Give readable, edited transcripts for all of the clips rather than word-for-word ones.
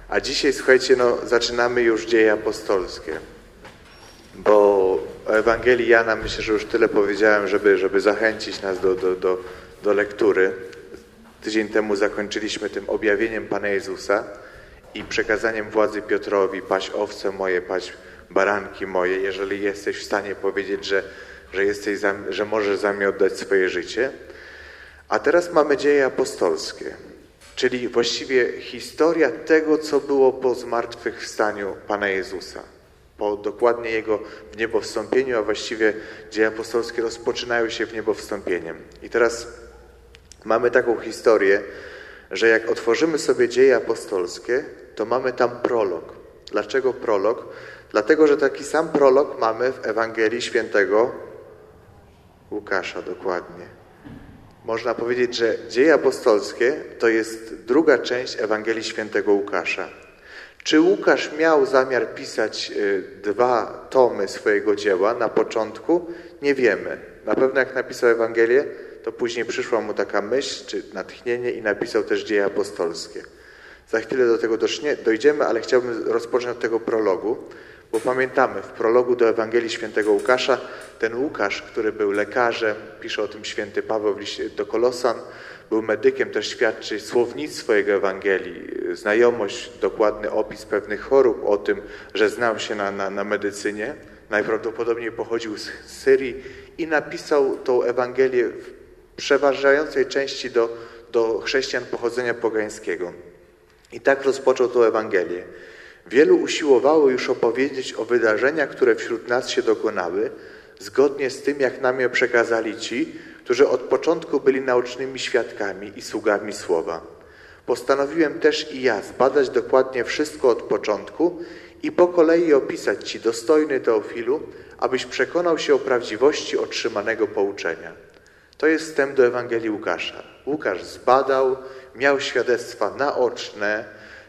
A dzisiaj, słuchajcie, zaczynamy już dzieje apostolskie, bo o Ewangelii Jana myślę, że już tyle powiedziałem, żeby zachęcić nas do lektury. Tydzień temu zakończyliśmy tym objawieniem Pana Jezusa i przekazaniem władzy Piotrowi: paść owce moje, paść baranki moje, jeżeli jesteś w stanie powiedzieć, że możesz za mnie oddać swoje życie. A teraz mamy dzieje apostolskie, czyli właściwie historia tego, co było po zmartwychwstaniu Pana Jezusa, po dokładnie Jego wniebowstąpieniu, a właściwie dzieje apostolskie rozpoczynają się wniebowstąpieniem. I teraz mamy taką historię, że jak otworzymy sobie dzieje apostolskie, to mamy tam prolog. Dlaczego prolog? Dlatego, że taki sam prolog mamy w Ewangelii Świętego Łukasza, dokładnie. Można powiedzieć, że dzieje apostolskie to jest druga część Ewangelii Świętego Łukasza. Czy Łukasz miał zamiar pisać 2 tomy swojego dzieła na początku? Nie wiemy. Na pewno jak napisał Ewangelię, to później przyszła mu taka myśl czy natchnienie i napisał też dzieje apostolskie. Za chwilę do tego dojdziemy, ale chciałbym rozpocząć od tego prologu, bo pamiętamy, w prologu do Ewangelii Świętego Łukasza ten Łukasz, który był lekarzem, pisze o tym święty Paweł w liście do Kolosan, był medykiem, też świadczy słownictwo jego Ewangelii, znajomość, dokładny opis pewnych chorób, o tym, że znał się na medycynie. Najprawdopodobniej pochodził z Syrii i napisał tą Ewangelię w przeważającej części do chrześcijan pochodzenia pogańskiego. I tak rozpoczął tę Ewangelię. Wielu usiłowało już opowiedzieć o wydarzeniach, które wśród nas się dokonały, zgodnie z tym, jak nam je przekazali ci, którzy od początku byli naocznymi świadkami i sługami słowa. Postanowiłem też i ja zbadać dokładnie wszystko od początku i po kolei opisać ci, dostojny Teofilu, abyś przekonał się o prawdziwości otrzymanego pouczenia. To jest wstęp do Ewangelii Łukasza. Łukasz zbadał, miał świadectwa naoczne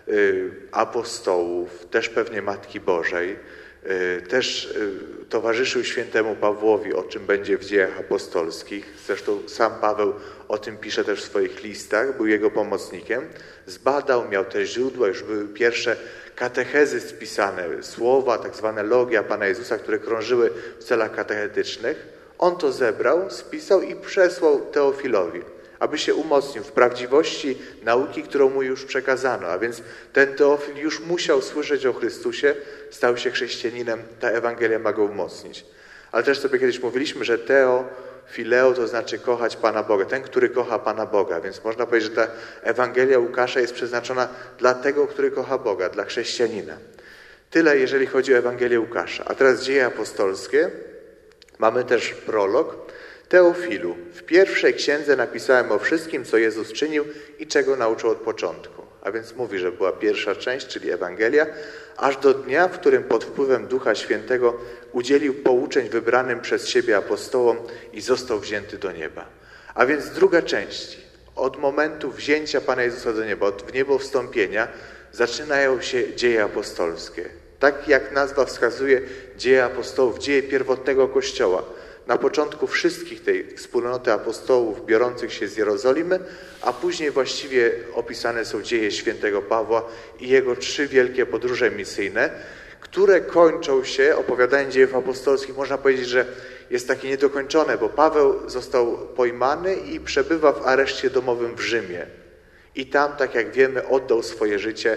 apostołów, też pewnie Matki Bożej, też towarzyszył świętemu Pawłowi, o czym będzie w dziejach apostolskich. Zresztą sam Paweł o tym pisze też w swoich listach, był jego pomocnikiem. Zbadał, miał też źródła, już były pierwsze katechezy spisane, słowa, tak zwane logia Pana Jezusa, które krążyły w celach katechetycznych. On to zebrał, spisał i przesłał Teofilowi, aby się umocnił w prawdziwości nauki, którą mu już przekazano. A więc ten Teofil już musiał słyszeć o Chrystusie, stał się chrześcijaninem, ta Ewangelia ma go umocnić. Ale też sobie kiedyś mówiliśmy, że Teofileo to znaczy kochać Pana Boga, ten, który kocha Pana Boga. Więc można powiedzieć, że ta Ewangelia Łukasza jest przeznaczona dla tego, który kocha Boga, dla chrześcijanina. Tyle, jeżeli chodzi o Ewangelię Łukasza. A teraz dzieje apostolskie. Mamy też prolog. Teofilu, w pierwszej księdze napisałem o wszystkim, co Jezus czynił i czego nauczył od początku. A więc mówi, że była pierwsza część, czyli Ewangelia, aż do dnia, w którym pod wpływem Ducha Świętego udzielił pouczeń wybranym przez siebie apostołom i został wzięty do nieba. A więc druga część, od momentu wzięcia Pana Jezusa do nieba, od wniebowstąpienia, zaczynają się dzieje apostolskie. Tak jak nazwa wskazuje, dzieje apostołów, dzieje pierwotnego Kościoła. Na początku wszystkich tej wspólnoty apostołów biorących się z Jerozolimy, a później właściwie opisane są dzieje świętego Pawła i jego 3 wielkie podróże misyjne, które kończą się, opowiadanie dziejów apostolskich, można powiedzieć, że jest takie niedokończone, bo Paweł został pojmany i przebywa w areszcie domowym w Rzymie. I tam, tak jak wiemy, oddał swoje życie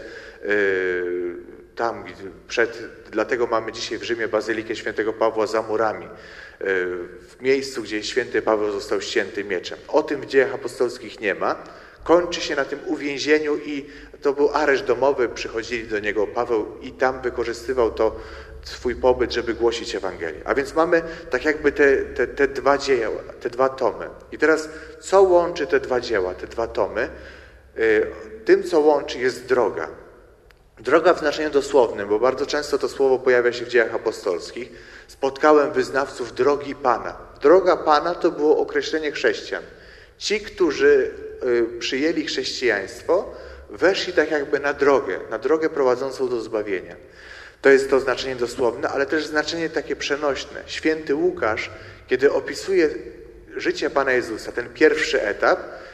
dlatego mamy dzisiaj w Rzymie Bazylikę Świętego Pawła za murami, w miejscu, gdzie święty Paweł został ścięty mieczem. O tym w dziejach apostolskich nie ma. Kończy się na tym uwięzieniu i to był areszt domowy, przychodzili do niego Paweł i tam wykorzystywał swój pobyt, żeby głosić Ewangelię. A więc mamy tak jakby te 2 dzieła, te 2 tomy. I teraz co łączy te 2 dzieła, te 2 tomy? Tym, co łączy, jest droga. Droga w znaczeniu dosłownym, bo bardzo często to słowo pojawia się w dziejach apostolskich. Spotkałem wyznawców drogi Pana. Droga Pana to było określenie chrześcijan. Ci, którzy przyjęli chrześcijaństwo, weszli tak jakby na drogę prowadzącą do zbawienia. To jest to znaczenie dosłowne, ale też znaczenie takie przenośne. Święty Łukasz, kiedy opisuje życie Pana Jezusa, ten pierwszy etap,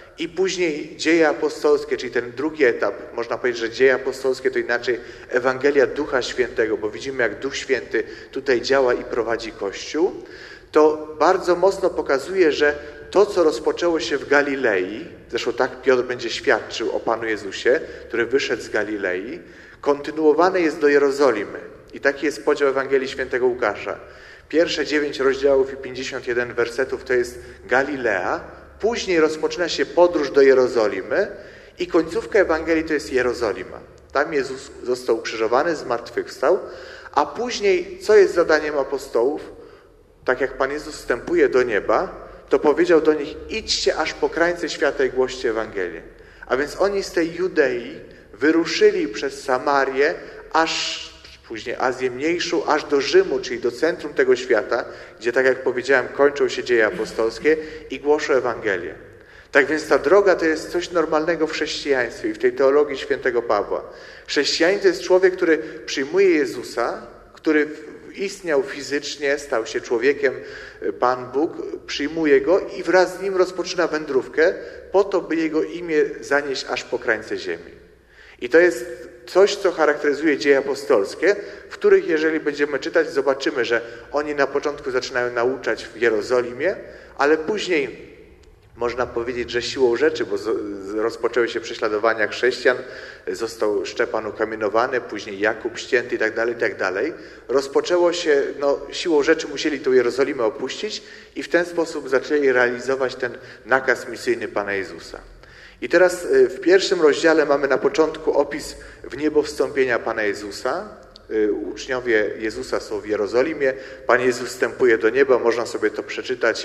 i później dzieje apostolskie, czyli ten drugi etap, można powiedzieć, że dzieje apostolskie to inaczej Ewangelia Ducha Świętego, bo widzimy, jak Duch Święty tutaj działa i prowadzi Kościół, to bardzo mocno pokazuje, że to, co rozpoczęło się w Galilei, zresztą tak Piotr będzie świadczył o Panu Jezusie, który wyszedł z Galilei, kontynuowane jest do Jerozolimy. I taki jest podział Ewangelii Świętego Łukasza. Pierwsze 9 rozdziałów i 51 wersetów to jest Galilea, później rozpoczyna się podróż do Jerozolimy i końcówka Ewangelii to jest Jerozolima. Tam Jezus został ukrzyżowany, zmartwychwstał, a później, co jest zadaniem apostołów? Tak jak Pan Jezus wstępuje do nieba, to powiedział do nich: idźcie aż po krańce świata i głoście Ewangelię. A więc oni z tej Judei wyruszyli przez Samarię, aż później Azję Mniejszą, aż do Rzymu, czyli do centrum tego świata, gdzie, tak jak powiedziałem, kończą się dzieje apostolskie i głoszą Ewangelię. Tak więc ta droga to jest coś normalnego w chrześcijaństwie i w tej teologii świętego Pawła. Chrześcijanin to jest człowiek, który przyjmuje Jezusa, który istniał fizycznie, stał się człowiekiem, Pan Bóg, przyjmuje Go i wraz z Nim rozpoczyna wędrówkę po to, by Jego imię zanieść aż po krańce ziemi. I to jest coś, co charakteryzuje dzieje apostolskie, w których, jeżeli będziemy czytać, zobaczymy, że oni na początku zaczynają nauczać w Jerozolimie, ale później można powiedzieć, że siłą rzeczy, bo rozpoczęły się prześladowania chrześcijan, został Szczepan ukamienowany, później Jakub ścięty itd. Rozpoczęło się, siłą rzeczy musieli tę Jerozolimę opuścić i w ten sposób zaczęli realizować ten nakaz misyjny Pana Jezusa. I teraz w pierwszym rozdziale mamy na początku opis w niebo wstąpienia Pana Jezusa. Uczniowie Jezusa są w Jerozolimie, Pan Jezus wstępuje do nieba, można sobie to przeczytać,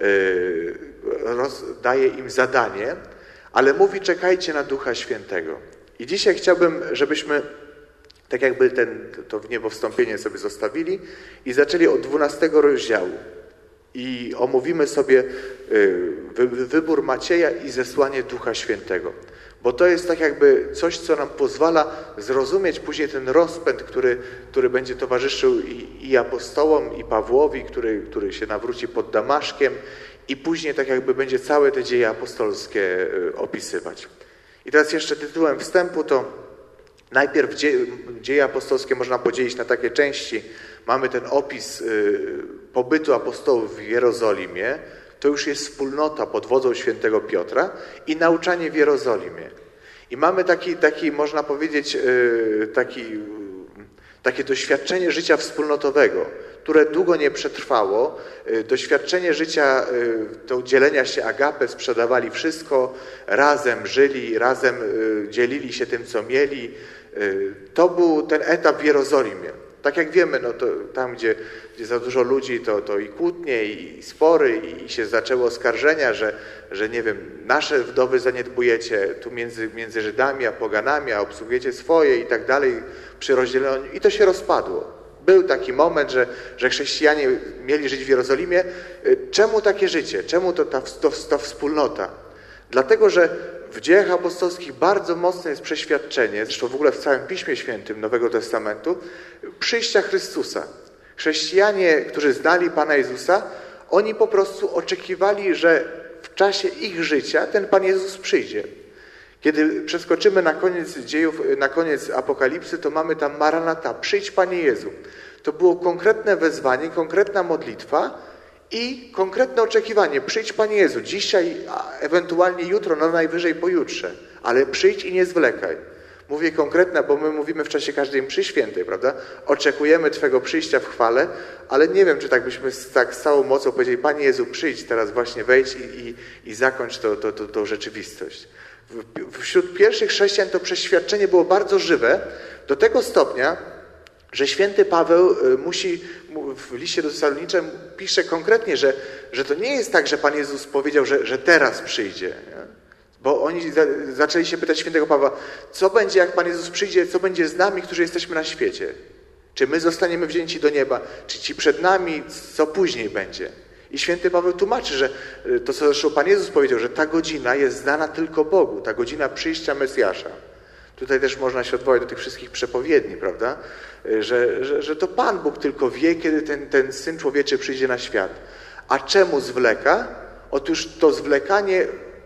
daje im zadanie, ale mówi: czekajcie na Ducha Świętego. I dzisiaj chciałbym, żebyśmy tak jakby to w niebo wstąpienie sobie zostawili i zaczęli od 12 rozdziału. I omówimy sobie wybór Macieja i zesłanie Ducha Świętego. Bo to jest tak jakby coś, co nam pozwala zrozumieć później ten rozpęd, który będzie towarzyszył i apostołom, i Pawłowi, który się nawróci pod Damaszkiem i później tak jakby będzie całe te dzieje apostolskie opisywać. I teraz jeszcze tytułem wstępu to najpierw dzieje apostolskie można podzielić na takie części. Mamy ten opis pobytu apostołów w Jerozolimie. To już jest wspólnota pod wodzą świętego Piotra i nauczanie w Jerozolimie. I mamy taki można powiedzieć, takie doświadczenie życia wspólnotowego, które długo nie przetrwało. Doświadczenie życia, to dzielenia się agape, sprzedawali wszystko, razem żyli, razem dzielili się tym, co mieli. To był ten etap w Jerozolimie. Tak jak wiemy, to tam, gdzie za dużo ludzi, to i kłótnie, i spory, i się zaczęły oskarżenia, że nie wiem, nasze wdowy zaniedbujecie tu między Żydami a poganami, a obsługujecie swoje i tak dalej przy rozdzieleniu. I to się rozpadło. Był taki moment, że chrześcijanie mieli żyć w Jerozolimie. Czemu takie życie? Czemu ta wspólnota? Dlatego, że w dziejach apostolskich bardzo mocne jest przeświadczenie, zresztą w ogóle w całym Piśmie Świętym Nowego Testamentu, przyjścia Chrystusa. Chrześcijanie, którzy znali Pana Jezusa, oni po prostu oczekiwali, że w czasie ich życia ten Pan Jezus przyjdzie. Kiedy przeskoczymy na koniec dziejów, na koniec Apokalipsy, to mamy tam Maranata, przyjdź Panie Jezu. To było konkretne wezwanie, konkretna modlitwa i konkretne oczekiwanie. Przyjdź Panie Jezu, dzisiaj, a ewentualnie jutro, najwyżej pojutrze, ale przyjdź i nie zwlekaj. Mówię konkretne, bo my mówimy w czasie każdej mszy świętej, prawda? Oczekujemy Twego przyjścia w chwale, ale nie wiem, czy tak byśmy z całą mocą powiedzieli: Panie Jezu, przyjdź teraz, właśnie wejdź i zakończ tą rzeczywistość. Wśród pierwszych chrześcijan to przeświadczenie było bardzo żywe, do tego stopnia, że święty Paweł w liście do Tesaloniczan pisze konkretnie, że to nie jest tak, że Pan Jezus powiedział, że teraz przyjdzie. Nie? Bo oni zaczęli się pytać świętego Pawła: co będzie, jak Pan Jezus przyjdzie, co będzie z nami, którzy jesteśmy na świecie? Czy my zostaniemy wzięci do nieba? Czy ci przed nami, co później będzie? I święty Paweł tłumaczy, że to, co zresztą Pan Jezus powiedział, że ta godzina jest znana tylko Bogu, ta godzina przyjścia Mesjasza. Tutaj też można się odwołać do tych wszystkich przepowiedni, prawda? Że to Pan Bóg tylko wie, kiedy ten Syn Człowieczy przyjdzie na świat. A czemu zwleka? Otóż to zwlekanie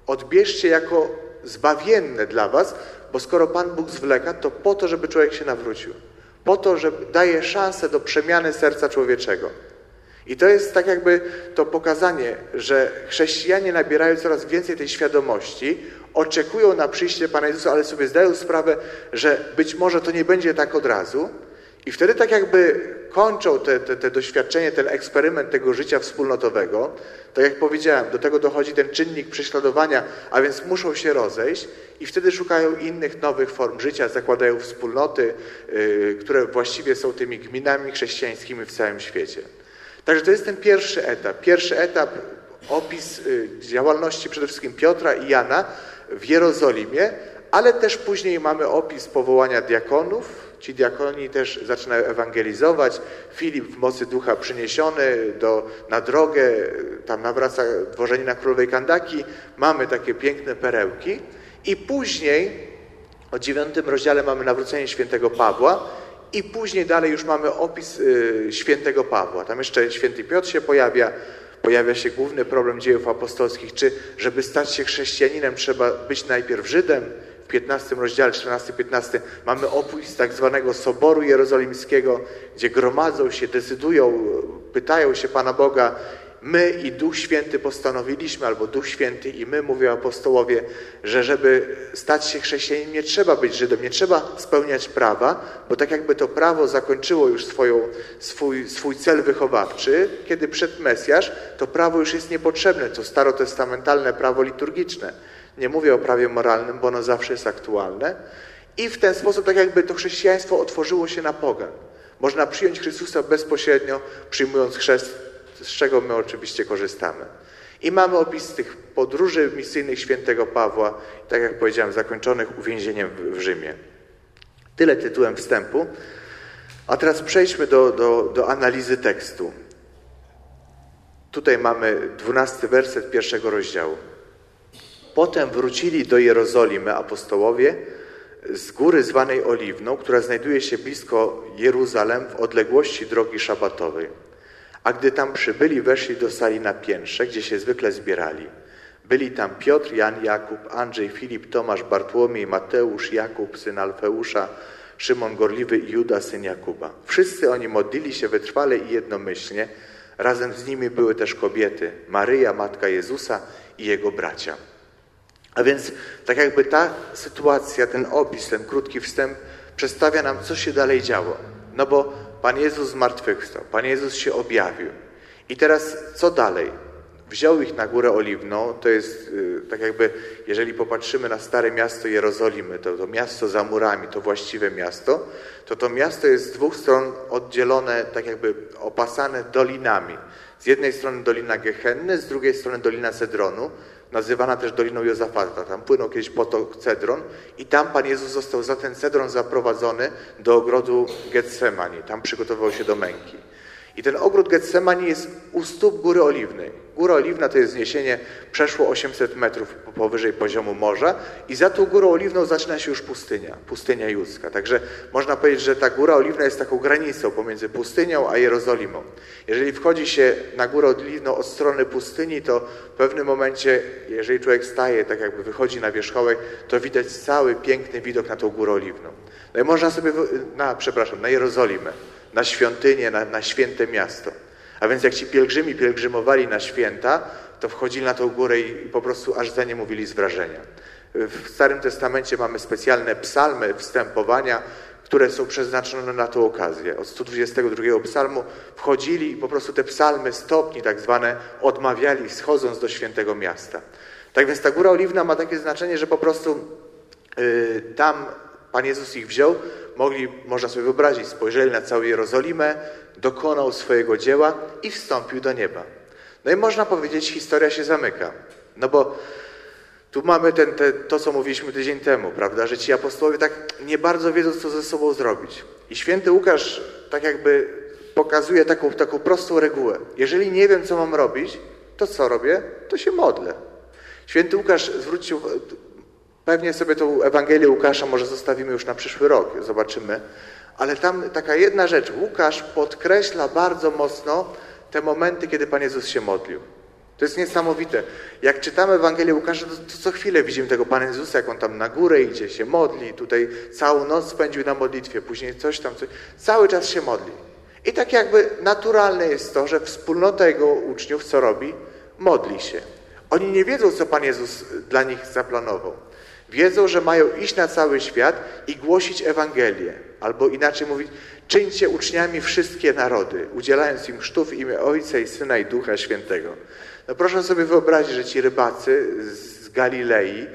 odbierzcie jako zbawienne dla was, bo skoro Pan Bóg zwleka, to po to, żeby człowiek się nawrócił. Po to, że daje szansę do przemiany serca człowieczego. I to jest tak jakby to pokazanie, że chrześcijanie nabierają coraz więcej tej świadomości, oczekują na przyjście Pana Jezusa, ale sobie zdają sprawę, że być może to nie będzie tak od razu. I wtedy tak jakby kończą te doświadczenie, ten eksperyment tego życia wspólnotowego. Tak jak powiedziałem, do tego dochodzi ten czynnik prześladowania, a więc muszą się rozejść i wtedy szukają innych, nowych form życia, zakładają wspólnoty, które właściwie są tymi gminami chrześcijańskimi w całym świecie. Także to jest ten pierwszy etap. Pierwszy etap, opis działalności przede wszystkim Piotra i Jana w Jerozolimie, ale też później mamy opis powołania diakonów. Ci diakoni też zaczynają ewangelizować. Filip w mocy ducha przyniesiony na drogę, tam nawraca dworzenina królowej Kandaki. Mamy takie piękne perełki. I później, o 9 rozdziale mamy nawrócenie świętego Pawła i później dalej już mamy opis świętego Pawła. Tam jeszcze święty Piotr się pojawia się główny problem dziejów apostolskich, czy żeby stać się chrześcijaninem trzeba być najpierw Żydem. W 15 rozdziale, 14-15 mamy opis tak zwanego Soboru Jerozolimskiego, gdzie gromadzą się, decydują, pytają się Pana Boga, my i Duch Święty postanowiliśmy, albo Duch Święty i my, mówią apostołowie, że żeby stać się chrześcijaninem nie trzeba być Żydem, nie trzeba spełniać prawa, bo tak jakby to prawo zakończyło już swój cel wychowawczy, kiedy przyszedł Mesjasz, to prawo już jest niepotrzebne, to starotestamentalne prawo liturgiczne. Nie mówię o prawie moralnym, bo ono zawsze jest aktualne. I w ten sposób tak jakby to chrześcijaństwo otworzyło się na pogan. Można przyjąć Chrystusa bezpośrednio, przyjmując chrzest, z czego my oczywiście korzystamy. I mamy opis tych podróży misyjnych świętego Pawła, tak jak powiedziałem, zakończonych uwięzieniem w Rzymie. Tyle tytułem wstępu. A teraz przejdźmy do analizy tekstu. Tutaj mamy 12 werset 1 rozdziału. Potem wrócili do Jerozolimy apostołowie z góry zwanej Oliwną, która znajduje się blisko Jeruzalem w odległości drogi szabatowej. A gdy tam przybyli, weszli do sali na piętrze, gdzie się zwykle zbierali. Byli tam Piotr, Jan, Jakub, Andrzej, Filip, Tomasz, Bartłomiej, Mateusz, Jakub, syn Alfeusza, Szymon Gorliwy i Juda, syn Jakuba. Wszyscy oni modlili się wytrwale i jednomyślnie. Razem z nimi były też kobiety, Maryja, matka Jezusa i jego bracia. A więc tak jakby ta sytuacja, ten opis, ten krótki wstęp przedstawia nam, co się dalej działo. No bo Pan Jezus zmartwychwstał, Pan Jezus się objawił. I teraz co dalej? Wziął ich na Górę Oliwną, to jest tak jakby, jeżeli popatrzymy na stare miasto Jerozolimy, to miasto za murami, to właściwe miasto, to miasto jest z dwóch stron oddzielone, tak jakby opasane dolinami. Z jednej strony Dolina Gehenny, z drugiej strony Dolina Cedronu, nazywana też Doliną Jozafata. Tam płynął kiedyś potok Cedron i tam Pan Jezus został za ten Cedron zaprowadzony do ogrodu Getsemani. Tam przygotowywał się do męki. I ten ogród Getsemani jest u stóp Góry Oliwnej. Góra Oliwna to jest wzniesienie przeszło 800 metrów powyżej poziomu morza i za tą Górą Oliwną zaczyna się już pustynia judzka. Także można powiedzieć, że ta Góra Oliwna jest taką granicą pomiędzy pustynią a Jerozolimą. Jeżeli wchodzi się na Górę Oliwną od strony pustyni, to w pewnym momencie, jeżeli człowiek staje, tak jakby wychodzi na wierzchołek, to widać cały piękny widok na tą Górę Oliwną. No i można sobie, na Jerozolimę, na świątynię, na święte miasto. A więc jak ci pielgrzymi pielgrzymowali na święta, to wchodzili na tą górę i po prostu aż za nie mówili z wrażenia. W Starym Testamencie mamy specjalne psalmy, wstępowania, które są przeznaczone na tą okazję. Od 122 psalmu wchodzili i po prostu te psalmy stopni tak zwane odmawiali, schodząc do świętego miasta. Tak więc ta Góra Oliwna ma takie znaczenie, że po prostu tam Pan Jezus ich wziął, można sobie wyobrazić, spojrzeli na całą Jerozolimę, dokonał swojego dzieła i wstąpił do nieba. No i można powiedzieć, historia się zamyka. No bo tu mamy to, co mówiliśmy tydzień temu, prawda, że ci apostołowie tak nie bardzo wiedzą, co ze sobą zrobić. I święty Łukasz tak jakby pokazuje taką prostą regułę. Jeżeli nie wiem, co mam robić, to co robię? To się modlę. Święty Łukasz zwrócił... Pewnie sobie tą Ewangelię Łukasza może zostawimy już na przyszły rok, zobaczymy. Ale tam taka jedna rzecz. Łukasz podkreśla bardzo mocno te momenty, kiedy Pan Jezus się modlił. To jest niesamowite. Jak czytamy Ewangelię Łukasza, to co chwilę widzimy tego Pana Jezusa, jak On tam na górę idzie, się modli, tutaj całą noc spędził na modlitwie, później coś. Cały czas się modli. I tak jakby naturalne jest to, że wspólnota Jego uczniów co robi? Modli się. Oni nie wiedzą, co Pan Jezus dla nich zaplanował. Wiedzą, że mają iść na cały świat i głosić Ewangelię. Albo inaczej mówić, czyńcie uczniami wszystkie narody, udzielając im chrztu w imię Ojca i Syna i Ducha Świętego. No proszę sobie wyobrazić, że ci rybacy z Galilei,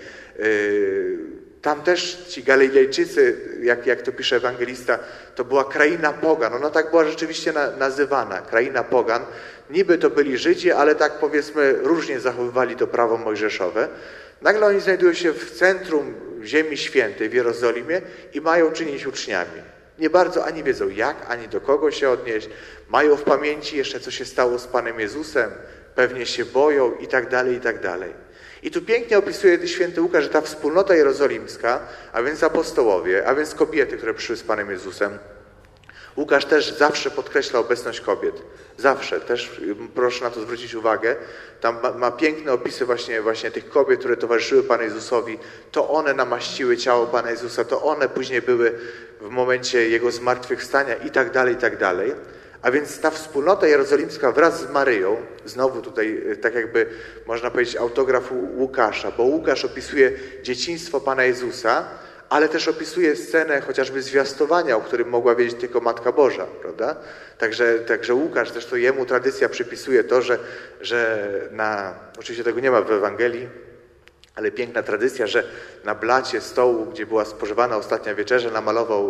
tam też ci Galilejczycy, jak to pisze ewangelista, to była kraina pogan. Ona tak była rzeczywiście nazywana, kraina pogan. Niby to byli Żydzi, ale tak powiedzmy różnie zachowywali to prawo mojżeszowe. Nagle oni znajdują się w centrum Ziemi Świętej w Jerozolimie i mają czynić uczniami. Nie bardzo ani wiedzą jak, ani do kogo się odnieść. Mają w pamięci jeszcze, co się stało z Panem Jezusem. Pewnie się boją i tak dalej, i tak dalej. I tu pięknie opisuje święty Łukasz, że ta wspólnota jerozolimska, a więc apostołowie, a więc kobiety, które przyszły z Panem Jezusem. Łukasz też zawsze podkreśla obecność kobiet. Zawsze. Też proszę na to zwrócić uwagę. Tam ma piękne opisy właśnie tych kobiet, które towarzyszyły Panu Jezusowi. To one namaściły ciało Pana Jezusa, to one później były w momencie Jego zmartwychwstania i tak dalej, i tak dalej. A więc ta wspólnota jerozolimska wraz z Maryją, znowu tutaj tak jakby można powiedzieć autograf Łukasza, bo Łukasz opisuje dzieciństwo Pana Jezusa, ale też opisuje scenę chociażby zwiastowania, o którym mogła wiedzieć tylko Matka Boża, prawda? Także Łukasz, zresztą jemu tradycja przypisuje to, że oczywiście tego nie ma w Ewangelii, ale piękna tradycja, że na blacie stołu, gdzie była spożywana ostatnia wieczerza, namalował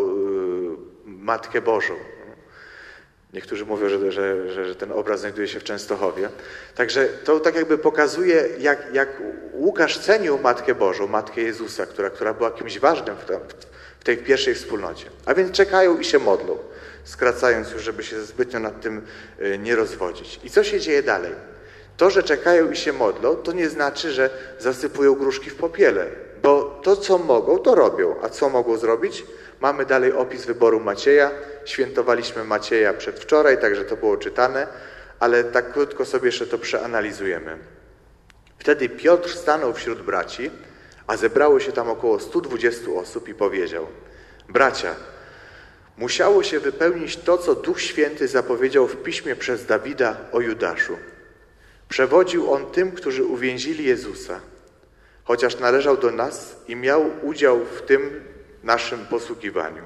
Matkę Bożą. Niektórzy mówią, że ten obraz znajduje się w Częstochowie. Także to tak jakby pokazuje, jak Łukasz cenił Matkę Bożą, Matkę Jezusa, która była kimś ważnym w tej pierwszej wspólnocie. A więc czekają i się modlą, skracając już, żeby się zbytnio nad tym nie rozwodzić. I co się dzieje dalej? To, że czekają i się modlą, to nie znaczy, że zasypują gruszki w popiele, bo to, co mogą, to robią. A co mogą zrobić? Mamy dalej opis wyboru Macieja. Świętowaliśmy Macieja przedwczoraj, także to było czytane, ale tak krótko sobie jeszcze to przeanalizujemy. Wtedy Piotr stanął wśród braci, a zebrało się tam około 120 osób i powiedział: bracia, musiało się wypełnić to, co Duch Święty zapowiedział w Piśmie przez Dawida o Judaszu. Przewodził on tym, którzy uwięzili Jezusa, chociaż należał do nas i miał udział w tym naszym posługiwaniu.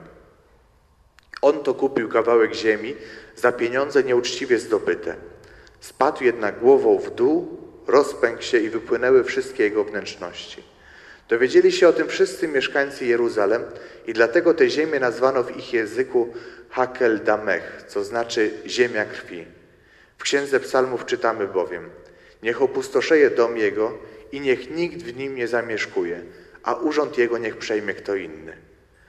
On to kupił kawałek ziemi za pieniądze nieuczciwie zdobyte. Spadł jednak głową w dół, rozpękł się i wypłynęły wszystkie jego wnętrzności. Dowiedzieli się o tym wszyscy mieszkańcy Jeruzalem i dlatego tę ziemię nazwano w ich języku Hakel Damech, co znaczy ziemia krwi. W Księdze Psalmów czytamy bowiem: niech opustoszeje dom jego i niech nikt w nim nie zamieszkuje, a urząd jego niech przejmie kto inny.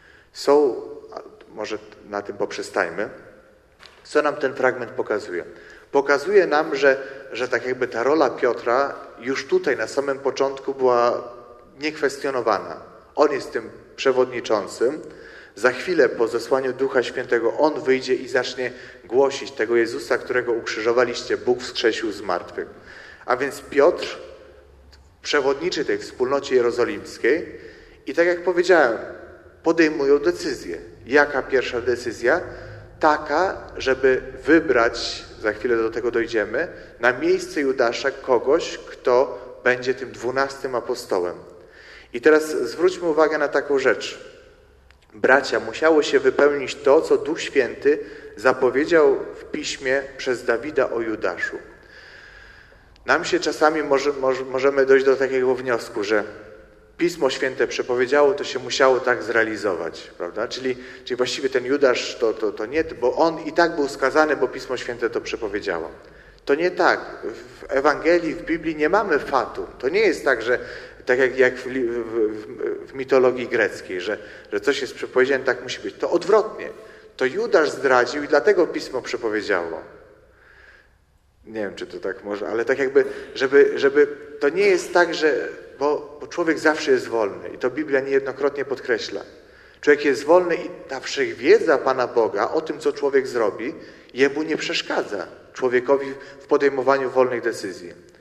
Może na tym poprzestajmy. Co nam ten fragment pokazuje? Pokazuje nam, że tak jakby ta rola Piotra już tutaj na samym początku była niekwestionowana. On jest tym przewodniczącym. Za chwilę po zesłaniu Ducha Świętego on wyjdzie i zacznie głosić tego Jezusa, którego ukrzyżowaliście, Bóg wskrzesił z martwych. A więc Piotr przewodniczy tej wspólnocie jerozolimskiej i tak jak powiedziałem, podejmują decyzję. Jaka pierwsza decyzja? Taka, żeby wybrać, za chwilę do tego dojdziemy, na miejsce Judasza kogoś, kto będzie tym 12 apostołem. I teraz zwróćmy uwagę na taką rzecz. Bracia, musiało się wypełnić to, co Duch Święty zapowiedział w Piśmie przez Dawida o Judaszu. Nam się czasami możemy dojść do takiego wniosku, że Pismo Święte przepowiedziało, to się musiało tak zrealizować, prawda? Czyli właściwie ten Judasz to nie, bo on i tak był skazany, bo Pismo Święte to przepowiedziało. To nie tak. W Ewangelii, w Biblii nie mamy fatum. To nie jest tak, że tak jak w mitologii greckiej, że coś jest przepowiedziane, tak musi być. To odwrotnie. To Judasz zdradził i dlatego Pismo przepowiedziało. Nie wiem, czy to tak może, ale tak jakby, żeby to nie jest tak, że bo człowiek zawsze jest wolny i to Biblia niejednokrotnie podkreśla. Człowiek jest wolny i ta wszechwiedza Pana Boga o tym, co człowiek zrobi, jemu nie przeszkadza człowiekowi w podejmowaniu wolnych decyzji.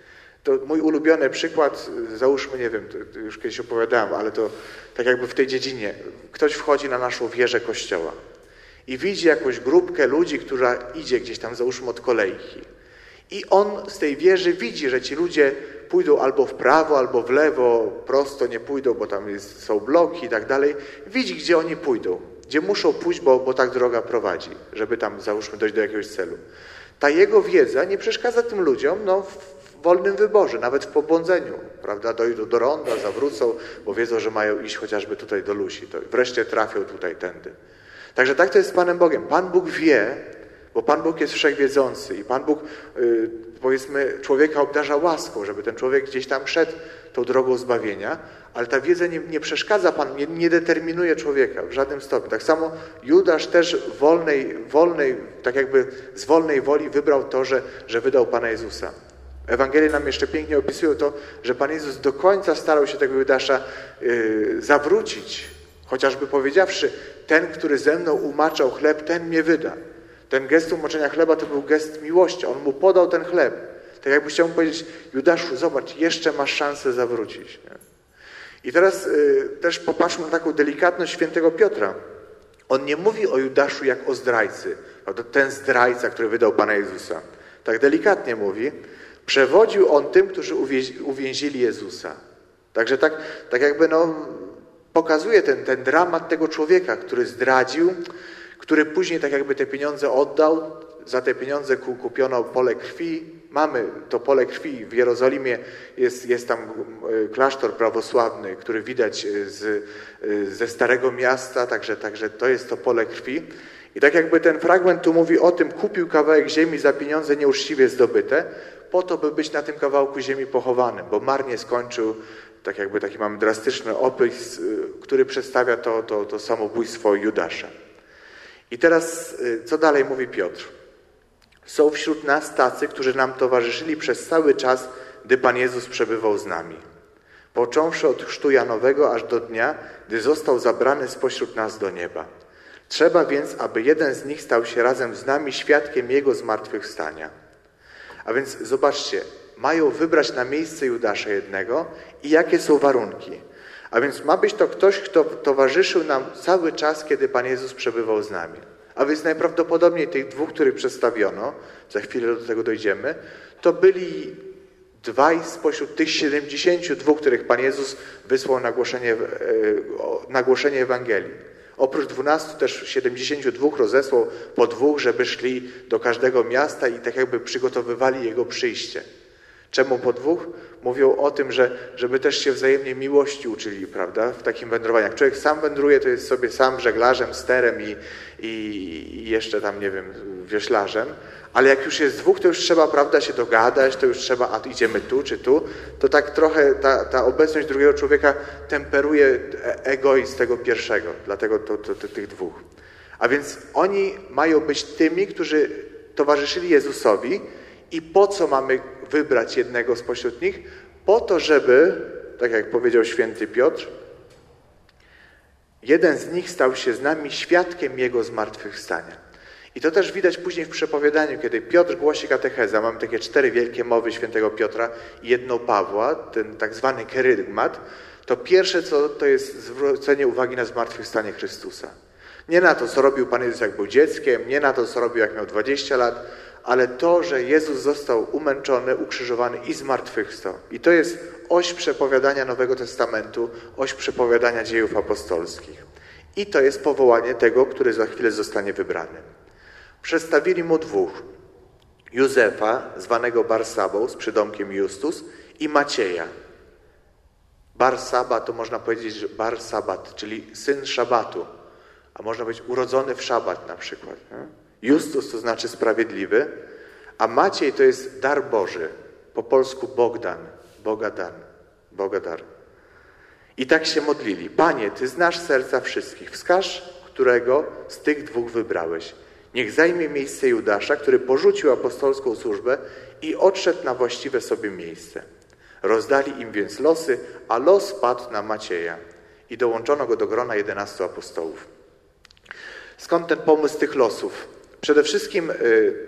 To mój ulubiony przykład, załóżmy, nie wiem, to już kiedyś opowiadałem, ale to tak jakby w tej dziedzinie. Ktoś wchodzi na naszą wieżę kościoła i widzi jakąś grupkę ludzi, która idzie gdzieś tam, załóżmy, od kolejki. I on z tej wieży widzi, że ci ludzie pójdą albo w prawo, albo w lewo, prosto nie pójdą, bo tam są bloki i tak dalej. Widzi, gdzie oni pójdą, gdzie muszą pójść, bo tak droga prowadzi, żeby tam, załóżmy, dojść do jakiegoś celu. Ta jego wiedza nie przeszkadza tym ludziom w wolnym wyborze, nawet w pobłądzeniu, prawda? Dojdą do ronda, zawrócą, bo wiedzą, że mają iść chociażby tutaj do Lusi. To wreszcie trafią tutaj tędy. Także tak to jest z Panem Bogiem. Pan Bóg wie, bo Pan Bóg jest wszechwiedzący i Pan Bóg, powiedzmy, człowieka obdarza łaską, żeby ten człowiek gdzieś tam szedł tą drogą zbawienia, ale ta wiedza nie przeszkadza nie determinuje człowieka w żadnym stopniu. Tak samo Judasz też tak jakby z wolnej woli wybrał to, że wydał Pana Jezusa. Ewangelie nam jeszcze pięknie opisują to, że Pan Jezus do końca starał się tego Judasza zawrócić, chociażby powiedziawszy, ten, który ze mną umaczał chleb, ten mnie wyda. Ten gest umoczenia chleba to był gest miłości. On mu podał ten chleb. Tak jakby chciał mu powiedzieć, Judaszu, zobacz, jeszcze masz szansę zawrócić. Nie? I teraz też popatrzmy na taką delikatność świętego Piotra. On nie mówi o Judaszu jak o zdrajcy. Ten zdrajca, który wydał Pana Jezusa. Tak delikatnie mówi. Przewodził on tym, którzy uwięzili Jezusa. Także tak jakby pokazuje ten dramat tego człowieka, który zdradził, który później tak jakby te pieniądze oddał, za te pieniądze kupiono pole krwi. Mamy to pole krwi w Jerozolimie, jest tam klasztor prawosławny, który widać ze Starego Miasta, także to jest to pole krwi. I tak jakby ten fragment tu mówi o tym, kupił kawałek ziemi za pieniądze nieuczciwie zdobyte, po to, by być na tym kawałku ziemi pochowanym, bo marnie skończył, tak jakby taki mamy drastyczny opis, który przedstawia to samobójstwo Judasza. I teraz, co dalej mówi Piotr? Są wśród nas tacy, którzy nam towarzyszyli przez cały czas, gdy Pan Jezus przebywał z nami. Począwszy od chrztu Janowego aż do dnia, gdy został zabrany spośród nas do nieba. Trzeba więc, aby jeden z nich stał się razem z nami świadkiem Jego zmartwychwstania. A więc zobaczcie, mają wybrać na miejsce Judasza jednego i jakie są warunki. A więc ma być to ktoś, kto towarzyszył nam cały czas, kiedy Pan Jezus przebywał z nami. A więc najprawdopodobniej tych dwóch, których przedstawiono, za chwilę do tego dojdziemy, to byli dwaj spośród tych 72, których Pan Jezus wysłał na głoszenie Ewangelii. Oprócz 12 też 72 rozesłał po dwóch, żeby szli do każdego miasta i tak jakby przygotowywali Jego przyjście. Czemu po dwóch? Mówią o tym, żeby też się wzajemnie miłości uczyli, prawda, w takim wędrowaniu. Jak człowiek sam wędruje, to jest sobie sam żeglarzem, sterem i jeszcze tam, nie wiem, wioślarzem, ale jak już jest dwóch, to już trzeba, prawda, się dogadać, to już trzeba, a idziemy tu czy tu, to tak trochę ta obecność drugiego człowieka temperuje egoizm tego pierwszego, dlatego tych dwóch. A więc oni mają być tymi, którzy towarzyszyli Jezusowi i po co mamy wybrać jednego spośród nich? Po to, żeby, tak jak powiedział święty Piotr, jeden z nich stał się z nami świadkiem Jego zmartwychwstania. I to też widać później w przepowiadaniu, kiedy Piotr głosi katechezę. Mamy takie 4 wielkie mowy świętego Piotra i jedną Pawła, ten tak zwany kerygmat. To pierwsze, to jest zwrócenie uwagi na zmartwychwstanie Chrystusa. Nie na to, co robił Pan Jezus, jak był dzieckiem, nie na to, co robił, jak miał 20 lat, ale to, że Jezus został umęczony, ukrzyżowany i zmartwychwstał. I to jest oś przepowiadania Nowego Testamentu, oś przepowiadania dziejów apostolskich. I to jest powołanie tego, który za chwilę zostanie wybrany. Przedstawili mu dwóch. Józefa, zwanego Barsabą, z przydomkiem Justus, i Macieja. Barsaba to można powiedzieć, że Barsabat, czyli syn szabatu. A można być urodzony w szabat na przykład. Nie? Justus to znaczy sprawiedliwy, a Maciej to jest dar Boży. Po polsku Bogdan, Bogadar. I tak się modlili. Panie, Ty znasz serca wszystkich. Wskaż, którego z tych dwóch wybrałeś. Niech zajmie miejsce Judasza, który porzucił apostolską służbę i odszedł na właściwe sobie miejsce. Rozdali im więc losy, a los padł na Macieja. I dołączono go do grona 11 apostołów. Skąd ten pomysł tych losów? Przede wszystkim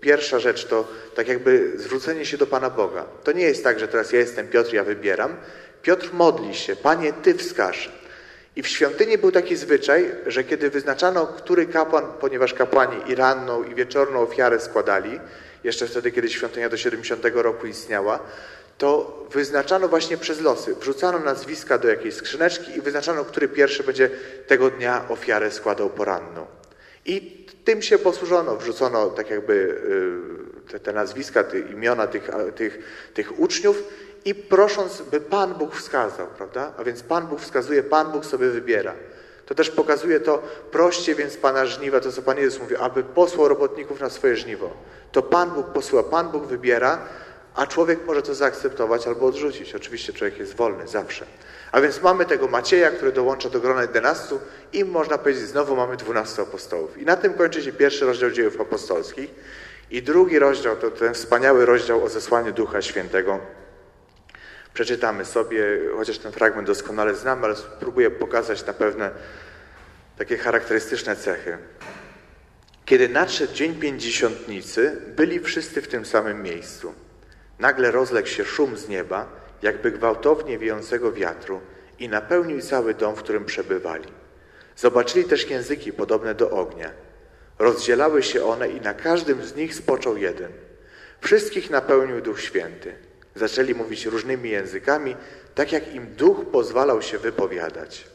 pierwsza rzecz to tak jakby zwrócenie się do Pana Boga. To nie jest tak, że teraz ja jestem Piotr, ja wybieram. Piotr modli się, Panie, Ty wskaż. I w świątyni był taki zwyczaj, że kiedy wyznaczano, który kapłan, ponieważ kapłani i ranną, i wieczorną ofiarę składali, jeszcze wtedy, kiedy świątynia do 70 roku istniała, to wyznaczano właśnie przez losy. Wrzucano nazwiska do jakiejś skrzyneczki i wyznaczano, który pierwszy będzie tego dnia ofiarę składał poranną. I tym się posłużono. Wrzucono tak jakby te nazwiska, te imiona tych uczniów i prosząc, by Pan Bóg wskazał, prawda? A więc Pan Bóg wskazuje, Pan Bóg sobie wybiera. To też pokazuje to, proście więc Pana żniwa, to co Pan Jezus mówi, aby posłał robotników na swoje żniwo. To Pan Bóg posyła, Pan Bóg wybiera, a człowiek może to zaakceptować albo odrzucić. Oczywiście człowiek jest wolny zawsze. A więc mamy tego Macieja, który dołącza do grona 11 i można powiedzieć, znowu mamy 12 apostołów. I na tym kończy się pierwszy rozdział Dziejów Apostolskich. I drugi rozdział to ten wspaniały rozdział o zesłaniu Ducha Świętego. Przeczytamy sobie, chociaż ten fragment doskonale znamy, ale spróbuję pokazać na pewne takie charakterystyczne cechy. Kiedy nadszedł dzień pięćdziesiątnicy, byli wszyscy w tym samym miejscu. Nagle rozległ się szum z nieba, jakby gwałtownie wiejącego wiatru i napełnił cały dom, w którym przebywali. Zobaczyli też języki podobne do ognia. Rozdzielały się one i na każdym z nich spoczął jeden. Wszystkich napełnił Duch Święty. Zaczęli mówić różnymi językami, tak jak im Duch pozwalał się wypowiadać.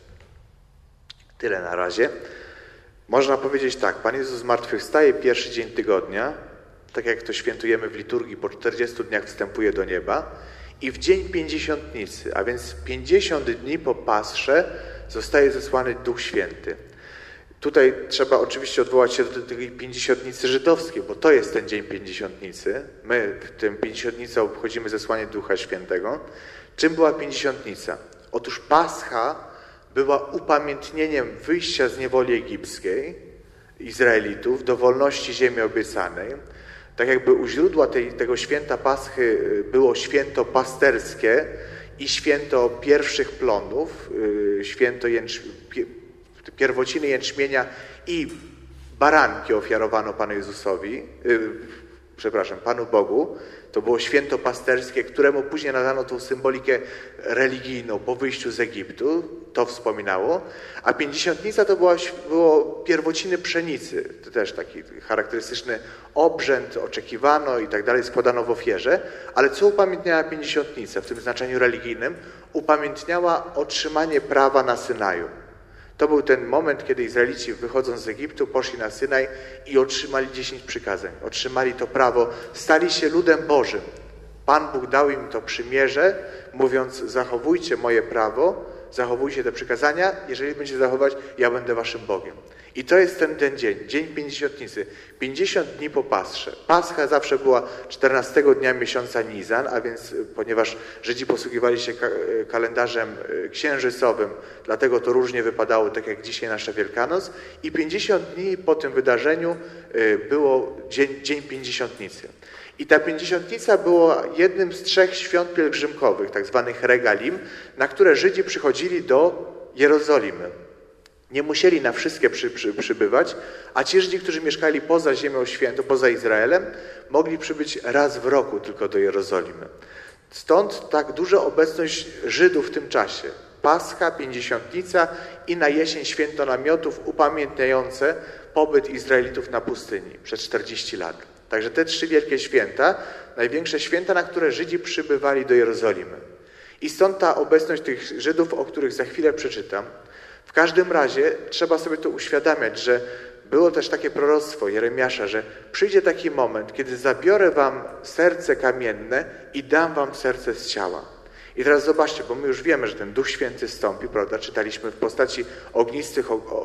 Tyle na razie. Można powiedzieć tak, Pan Jezus zmartwychwstaje pierwszy dzień tygodnia, tak jak to świętujemy w liturgii, po 40 dniach wstępuje do nieba i w dzień pięćdziesiątnicy, a więc 50 dni po Pasrze zostaje zesłany Duch Święty. Tutaj trzeba oczywiście odwołać się do tej pięćdziesiątnicy żydowskiej, bo to jest ten dzień pięćdziesiątnicy. My w tym pięćdziesiątnicę obchodzimy zesłanie Ducha Świętego. Czym była pięćdziesiątnica? Otóż Pascha była upamiętnieniem wyjścia z niewoli egipskiej Izraelitów do wolności ziemi obiecanej. Tak jakby u źródła tego święta Paschy było święto pasterskie i święto pierwszych plonów, święto pierwociny jęczmienia i baranki ofiarowano Panu Jezusowi, Panu Bogu. To było święto pasterskie, któremu później nadano tą symbolikę religijną po wyjściu z Egiptu. To wspominało. A pięćdziesiątnica to było pierwociny pszenicy. To też taki charakterystyczny obrzęd, oczekiwano i tak dalej, składano w ofierze. Ale co upamiętniała pięćdziesiątnica w tym znaczeniu religijnym? Upamiętniała otrzymanie prawa na Synaju. To był ten moment, kiedy Izraelici wychodząc z Egiptu poszli na Synaj i otrzymali 10 przykazań. Otrzymali to prawo, stali się ludem Bożym. Pan Bóg dał im to przymierze, mówiąc, zachowujcie moje prawo, zachowujcie te przykazania, jeżeli będziecie zachować, ja będę waszym Bogiem. I to jest ten dzień, dzień pięćdziesiątnicy, 50 dni po Pasrze. Pascha zawsze była 14 dnia miesiąca Nizan, a więc ponieważ Żydzi posługiwali się kalendarzem księżycowym, dlatego to różnie wypadało, tak jak dzisiaj nasza Wielkanoc. I 50 dni po tym wydarzeniu było dzień pięćdziesiątnicy. I ta pięćdziesiątnica była jednym z 3 świąt pielgrzymkowych, tak zwanych regalim, na które Żydzi przychodzili do Jerozolimy. Nie musieli na wszystkie przybywać, a ci Żydzi, którzy mieszkali poza ziemią świętą, poza Izraelem, mogli przybyć raz w roku tylko do Jerozolimy. Stąd tak duża obecność Żydów w tym czasie. Pascha, pięćdziesiątnica i na jesień święto namiotów upamiętniające pobyt Izraelitów na pustyni przez 40 lat. Także te 3 wielkie święta, największe święta, na które Żydzi przybywali do Jerozolimy. I stąd ta obecność tych Żydów, o których za chwilę przeczytam. W każdym razie trzeba sobie to uświadamiać, że było też takie proroctwo Jeremiasza, że przyjdzie taki moment, kiedy zabiorę wam serce kamienne i dam wam serce z ciała. I teraz zobaczcie, bo my już wiemy, że ten Duch Święty stąpi, prawda? Czytaliśmy w postaci ognistych,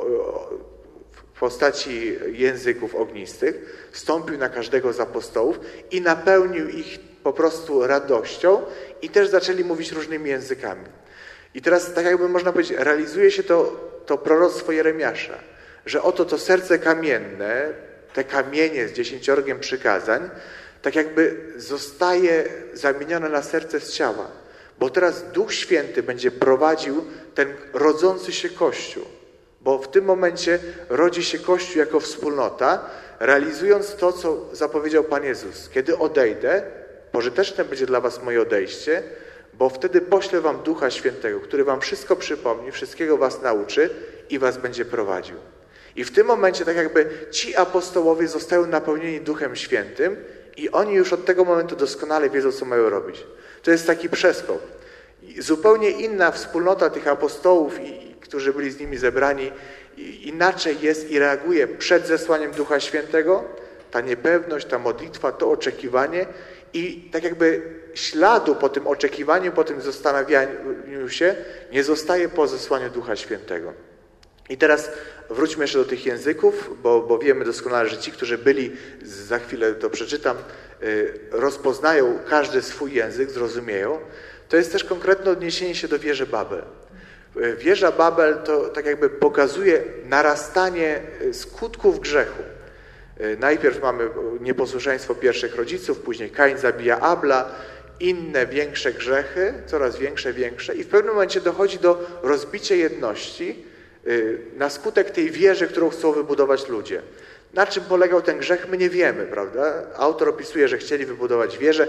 w postaci języków ognistych, stąpił na każdego z apostołów i napełnił ich po prostu radością i też zaczęli mówić różnymi językami. I teraz, tak jakby można powiedzieć, realizuje się to proroctwo Jeremiasza, że oto to serce kamienne, te kamienie z 10 przykazań, tak jakby zostaje zamienione na serce z ciała. Bo teraz Duch Święty będzie prowadził ten rodzący się Kościół. Bo w tym momencie rodzi się Kościół jako wspólnota, realizując to, co zapowiedział Pan Jezus. Kiedy odejdę, pożyteczne będzie dla was moje odejście, bo wtedy poślę wam Ducha Świętego, który wam wszystko przypomni, wszystkiego was nauczy i was będzie prowadził. I w tym momencie tak jakby ci apostołowie zostają napełnieni Duchem Świętym i oni już od tego momentu doskonale wiedzą, co mają robić. To jest taki przeskok. Zupełnie inna wspólnota tych apostołów, którzy byli z nimi zebrani, inaczej jest i reaguje przed zesłaniem Ducha Świętego. Ta niepewność, ta modlitwa, to oczekiwanie i tak jakby śladu po tym oczekiwaniu, po tym zastanawianiu się nie zostaje po zesłaniu Ducha Świętego. I teraz wróćmy jeszcze do tych języków, bo wiemy doskonale, że ci, którzy byli, za chwilę to przeczytam, rozpoznają każdy swój język, zrozumieją. To jest też konkretne odniesienie się do wieży Babel. Wieża Babel to tak jakby pokazuje narastanie skutków grzechu. Najpierw mamy nieposłuszeństwo pierwszych rodziców, później Kain zabija Abla, inne większe grzechy, coraz większe i w pewnym momencie dochodzi do rozbicia jedności na skutek tej wieży, którą chcą wybudować ludzie. Na czym polegał ten grzech, my nie wiemy, prawda? Autor opisuje, że chcieli wybudować wieżę,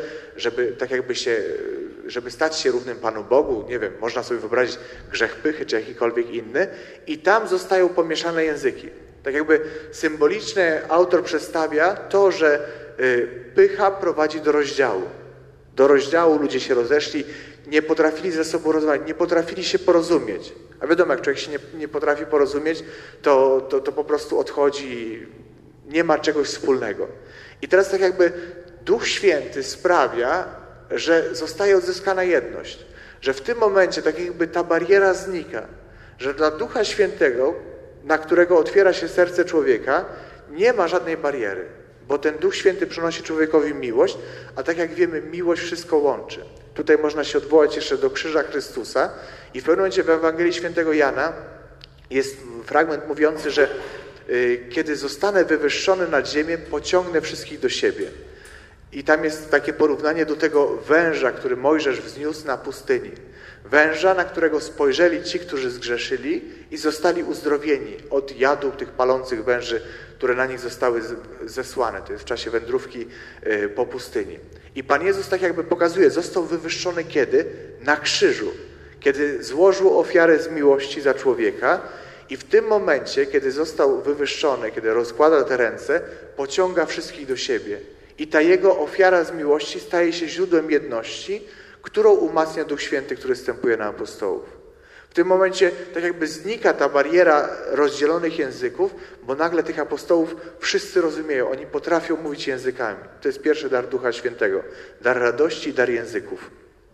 żeby stać się równym Panu Bogu, nie wiem, można sobie wyobrazić grzech pychy czy jakikolwiek inny i tam zostają pomieszane języki. Tak jakby symbolicznie autor przedstawia to, że pycha prowadzi do rozdziału. Do rozdziału ludzie się rozeszli, nie potrafili ze sobą rozmawiać, nie potrafili się porozumieć. A wiadomo, jak człowiek się nie potrafi porozumieć, to po prostu odchodzi, nie ma czegoś wspólnego. I teraz tak jakby Duch Święty sprawia, że zostaje odzyskana jedność. Że w tym momencie tak jakby ta bariera znika. Że dla Ducha Świętego, na którego otwiera się serce człowieka, nie ma żadnej bariery. Bo ten Duch Święty przynosi człowiekowi miłość, a tak jak wiemy, miłość wszystko łączy. Tutaj można się odwołać jeszcze do krzyża Chrystusa i w pewnym momencie w Ewangelii Świętego Jana jest fragment mówiący, że kiedy zostanę wywyższony nad ziemię, pociągnę wszystkich do siebie. I tam jest takie porównanie do tego węża, który Mojżesz wzniósł na pustyni. Węża, na którego spojrzeli ci, którzy zgrzeszyli i zostali uzdrowieni od jadu tych palących węży, które na nich zostały zesłane. To jest w czasie wędrówki po pustyni. I Pan Jezus tak jakby pokazuje, został wywyższony kiedy? Na krzyżu. Kiedy złożył ofiarę z miłości za człowieka i w tym momencie, kiedy został wywyższony, kiedy rozkłada te ręce, pociąga wszystkich do siebie. I ta Jego ofiara z miłości staje się źródłem jedności, którą umacnia Duch Święty, który zstępuje na apostołów. W tym momencie tak jakby znika ta bariera rozdzielonych języków, bo nagle tych apostołów wszyscy rozumieją, oni potrafią mówić językami. To jest pierwszy dar Ducha Świętego, dar radości i dar języków.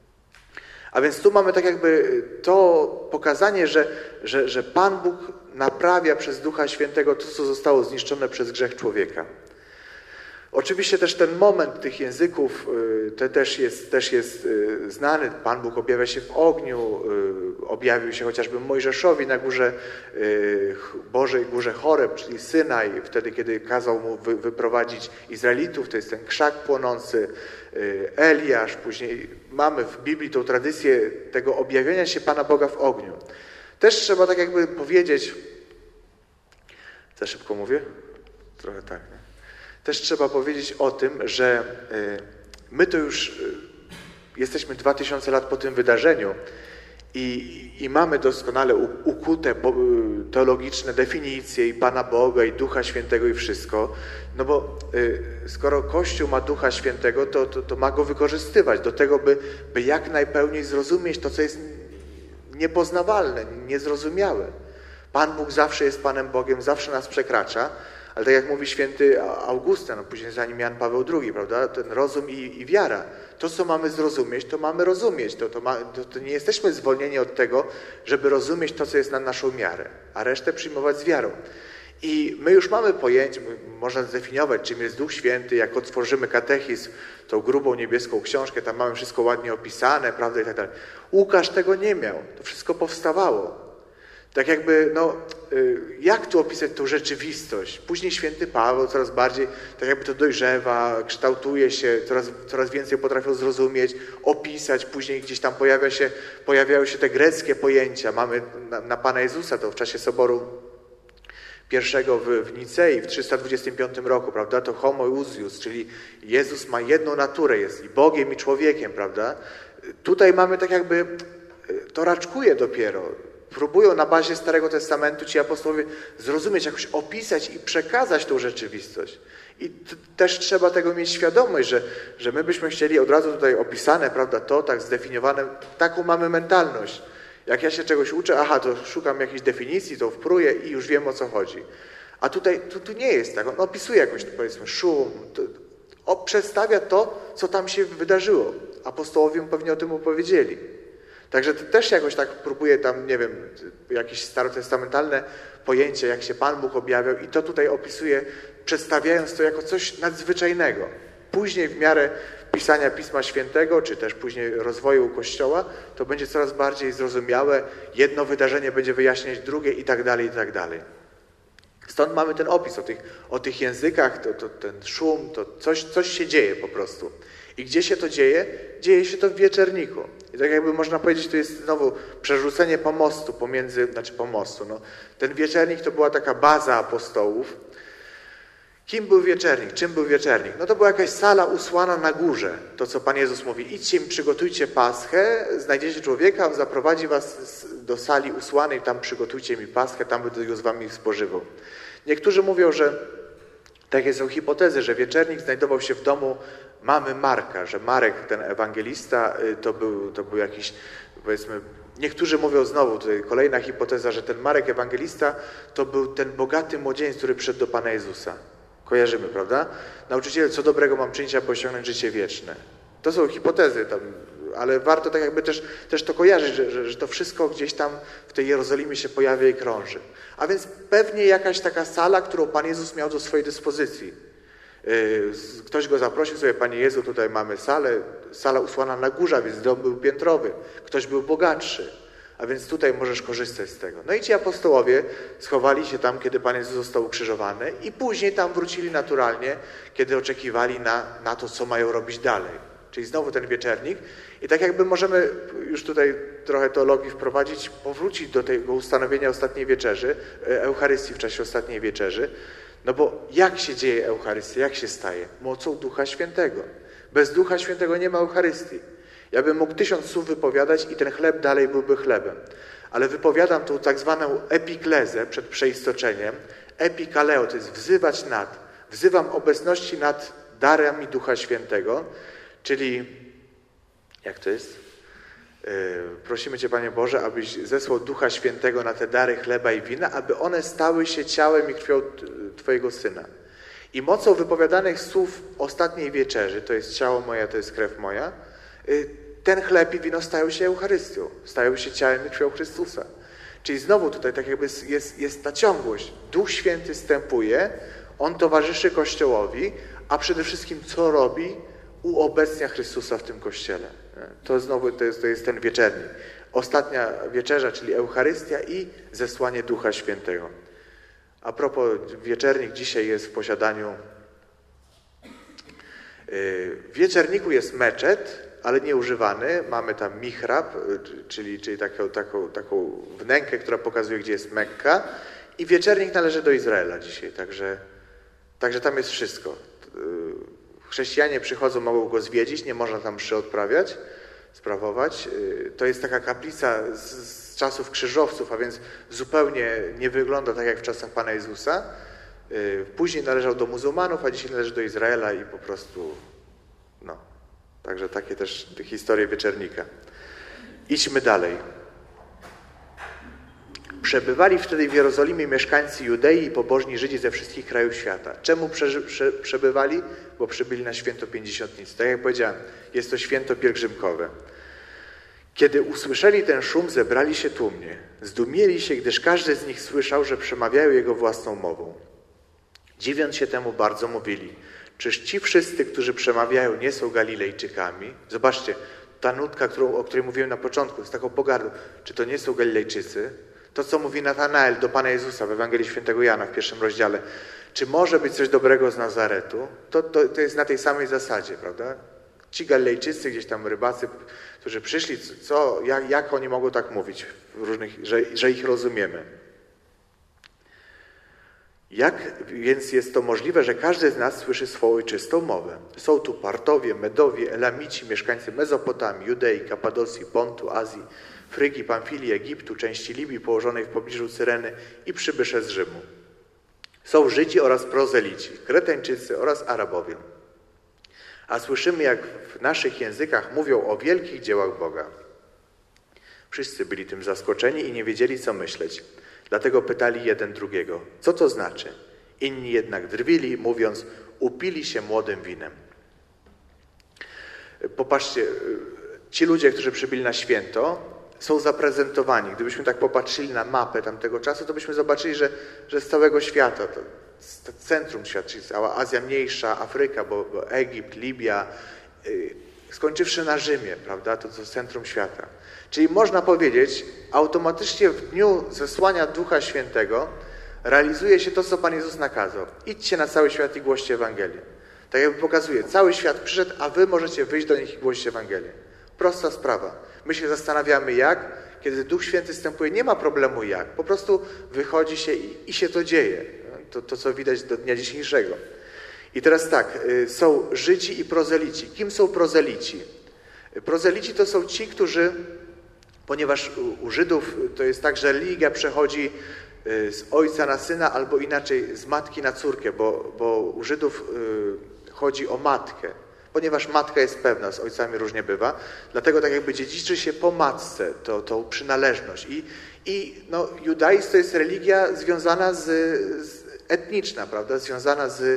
A więc tu mamy tak jakby to pokazanie, że Pan Bóg naprawia przez Ducha Świętego to, co zostało zniszczone przez grzech człowieka. Oczywiście też ten moment tych języków też jest znany. Pan Bóg objawia się w ogniu, objawił się chociażby Mojżeszowi na górze Bożej, górze Choreb, czyli Synaj, wtedy kiedy kazał mu wyprowadzić Izraelitów, to jest ten krzak płonący, Eliasz, później mamy w Biblii tą tradycję tego objawienia się Pana Boga w ogniu. Też trzeba tak jakby powiedzieć, za szybko mówię? Trochę tak, nie? Też trzeba powiedzieć o tym, że my to już jesteśmy 2000 lat po tym wydarzeniu i mamy doskonale ukute teologiczne definicje i Pana Boga, i Ducha Świętego i wszystko. No bo skoro Kościół ma Ducha Świętego, to ma go wykorzystywać do tego, by jak najpełniej zrozumieć to, co jest niepoznawalne, niezrozumiałe. Pan Bóg zawsze jest Panem Bogiem, zawsze nas przekracza. Ale tak jak mówi święty Augustyn, no później za nim Jan Paweł II, prawda? Ten rozum i wiara. To, co mamy zrozumieć, to mamy rozumieć. To nie jesteśmy zwolnieni od tego, żeby rozumieć to, co jest na naszą miarę, a resztę przyjmować z wiarą. I my już mamy pojęcie, można zdefiniować, czym jest Duch Święty, jak otworzymy katechizm, tą grubą niebieską książkę, tam mamy wszystko ładnie opisane, prawda, i tak dalej. Łukasz tego nie miał. To wszystko powstawało. Tak jakby, jak tu opisać tą rzeczywistość? Później święty Paweł coraz bardziej, tak jakby to dojrzewa, kształtuje się, coraz więcej potrafią zrozumieć, opisać. Później gdzieś tam pojawiają się te greckie pojęcia. Mamy na Pana Jezusa, to w czasie Soboru pierwszego w Nicei w 325 roku, prawda? To homoousios, czyli Jezus ma jedną naturę, jest i Bogiem, i człowiekiem, prawda? Tutaj mamy tak jakby, to raczkuje dopiero. Próbują na bazie Starego Testamentu ci apostołowie zrozumieć, jakoś opisać i przekazać tą rzeczywistość. I też trzeba tego mieć świadomość, że my byśmy chcieli od razu tutaj opisane, prawda, to tak zdefiniowane, taką mamy mentalność. Jak ja się czegoś uczę, to szukam jakiejś definicji, to wpruję i już wiem, o co chodzi. A tutaj tu nie jest tak. On opisuje jakąś, powiedzmy, szum, przedstawia to, co tam się wydarzyło. Apostołowie pewnie o tym opowiedzieli. Także też jakoś tak próbuje tam, nie wiem, jakieś starotestamentalne pojęcie, jak się Pan Bóg objawiał i to tutaj opisuje, przedstawiając to jako coś nadzwyczajnego. Później w miarę pisania Pisma Świętego, czy też później rozwoju Kościoła, to będzie coraz bardziej zrozumiałe, jedno wydarzenie będzie wyjaśniać drugie i tak dalej, i tak dalej. Stąd mamy ten opis o tych językach, ten szum, to coś się dzieje po prostu. I gdzie się to dzieje? Dzieje się to w wieczerniku. I tak jakby można powiedzieć, to jest znowu przerzucenie pomostu Ten wieczernik to była taka baza apostołów. Kim był wieczernik? Czym był wieczernik? To była jakaś sala usłana na górze. To, co Pan Jezus mówi, idźcie im, przygotujcie paschę, znajdziecie człowieka, on zaprowadzi was do sali usłanej, tam przygotujcie mi paschę, tam będę go z wami spożywał. Niektórzy mówią, że takie są hipotezy, że wieczernik znajdował się w domu mamy Marka, że Marek, ten ewangelista, to był jakiś, powiedzmy, niektórzy mówią znowu, tutaj kolejna hipoteza, że ten Marek ewangelista to był ten bogaty młodzieniec, który przyszedł do Pana Jezusa. Kojarzymy, prawda? Nauczyciel, co dobrego mam czynić, aby osiągnąć życie wieczne. To są hipotezy tam, ale warto tak jakby też to kojarzyć, że to wszystko gdzieś tam w tej Jerozolimie się pojawia i krąży. A więc pewnie jakaś taka sala, którą Pan Jezus miał do swojej dyspozycji. Ktoś go zaprosił sobie, Panie Jezu, tutaj mamy salę, sala usłana na górze, więc dom był piętrowy. Ktoś był bogatszy, a więc tutaj możesz korzystać z tego. No i ci apostołowie schowali się tam, kiedy Pan Jezus został ukrzyżowany i później tam wrócili naturalnie, kiedy oczekiwali na to, co mają robić dalej. Czyli znowu ten wieczernik. I tak jakby możemy już tutaj trochę teologii wprowadzić, powrócić do tego ustanowienia ostatniej wieczerzy, Eucharystii w czasie ostatniej wieczerzy. No bo jak się dzieje Eucharystia? Jak się staje? Mocą Ducha Świętego. Bez Ducha Świętego nie ma Eucharystii. Ja bym mógł 1000 słów wypowiadać i ten chleb dalej byłby chlebem. Ale wypowiadam tą tak zwaną epiklezę przed przeistoczeniem. Epikaleo to jest wzywać nad. Wzywam obecności nad darami Ducha Świętego. Czyli, jak to jest? Prosimy Cię, Panie Boże, abyś zesłał Ducha Świętego na te dary chleba i wina, aby one stały się ciałem i krwią Twojego Syna. I mocą wypowiadanych słów ostatniej wieczerzy, to jest ciało moje, to jest krew moja, ten chleb i wino stają się Eucharystią, stają się ciałem i krwią Chrystusa. Czyli znowu tutaj tak jakby jest ta ciągłość. Duch Święty wstępuje, On towarzyszy Kościołowi, a przede wszystkim co robi? Uobecnia Chrystusa w tym Kościele. To znowu to jest ten wieczernik. Ostatnia wieczerza, czyli Eucharystia i zesłanie Ducha Świętego. A propos, wieczernik dzisiaj jest w posiadaniu... W wieczerniku jest meczet, ale nieużywany. Mamy tam mihrab, czyli taką wnękę, która pokazuje, gdzie jest Mekka. I wieczernik należy do Izraela dzisiaj, także tam jest wszystko. Chrześcijanie przychodzą, mogą go zwiedzić, nie można tam mszy odprawiać, sprawować. To jest taka kaplica z czasów krzyżowców, a więc zupełnie nie wygląda tak jak w czasach Pana Jezusa. Później należał do muzułmanów, a dzisiaj należy do Izraela i po prostu, Także takie też historie wieczernika. Idźmy dalej. Przebywali wtedy w Jerozolimie mieszkańcy Judei i pobożni Żydzi ze wszystkich krajów świata. Czemu przebywali? Bo przybyli na święto Pięćdziesiątnicy. Tak jak powiedziałem, jest to święto pielgrzymkowe. Kiedy usłyszeli ten szum, zebrali się tłumnie. Zdumieli się, gdyż każdy z nich słyszał, że przemawiają jego własną mową. Dziwiąc się temu, bardzo mówili: czyż ci wszyscy, którzy przemawiają, nie są Galilejczykami? Zobaczcie, ta nutka, o której mówiłem na początku, z taką pogardą. Czy to nie są Galilejczycy? To, co mówi Natanael do Pana Jezusa w Ewangelii Świętego Jana w 1 rozdziale. Czy może być coś dobrego z Nazaretu? To jest na tej samej zasadzie, prawda? Ci Galilejczycy, gdzieś tam rybacy, którzy przyszli, jak oni mogą tak mówić, że ich rozumiemy? Jak więc jest to możliwe, że każdy z nas słyszy swą ojczystą mowę? Są tu Partowie, Medowie, Elamici, mieszkańcy Mezopotamii, Judei, Kapadocji, Pontu, Azji, Frygii, Pamfilii, Egiptu, części Libii położonej w pobliżu Cyreny i przybysze z Rzymu. Są Żydzi oraz prozelici, Kretańczycy oraz Arabowie. A słyszymy, jak w naszych językach mówią o wielkich dziełach Boga. Wszyscy byli tym zaskoczeni i nie wiedzieli, co myśleć. Dlatego pytali jeden drugiego, co to znaczy? Inni jednak drwili, mówiąc, upili się młodym winem. Popatrzcie, ci ludzie, którzy przybyli na święto, są zaprezentowani. Gdybyśmy tak popatrzyli na mapę tamtego czasu, to byśmy zobaczyli, że z całego świata, to centrum świata, czyli cała Azja Mniejsza, Afryka, bo Egipt, Libia, skończywszy na Rzymie, prawda, to centrum świata. Czyli można powiedzieć, automatycznie w dniu zesłania Ducha Świętego realizuje się to, co Pan Jezus nakazał. Idźcie na cały świat i głoście Ewangelię. Tak jakby pokazuje, cały świat przyszedł, a wy możecie wyjść do nich i głosić Ewangelię. Prosta sprawa. My się zastanawiamy jak, kiedy Duch Święty wstępuje, nie ma problemu jak. Po prostu wychodzi się i się to dzieje. To, co widać do dnia dzisiejszego. I teraz tak, są Żydzi i prozelici. Kim są prozelici? Prozelici to są ci, którzy, ponieważ u Żydów to jest tak, że religia przechodzi z ojca na syna, albo inaczej z matki na córkę, bo u Żydów chodzi o matkę. Ponieważ matka jest pewna, z ojcami różnie bywa, dlatego tak jakby dziedziczy się po matce tą przynależność. I judaizm to jest religia związana etniczna, prawda, związana z